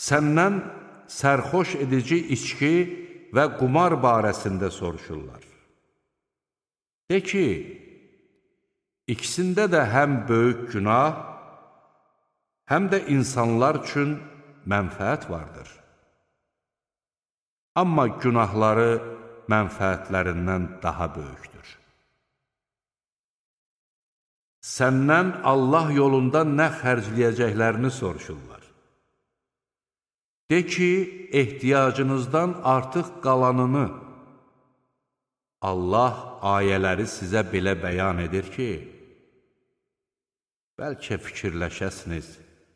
Səndən sərxoş edici içki və qumar barəsində soruşurlar. De ki, ikisində də həm böyük günah, həm də insanlar üçün mənfəət vardır. Amma günahları mənfəətlərindən daha böyükdür. Səndən Allah yolunda nə xərcləyəcəklərini soruşurlar. De ki, ehtiyacınızdan artıq qalanını Allah ayələri sizə belə bəyan edir ki, bəlkə fikirləşəsiniz.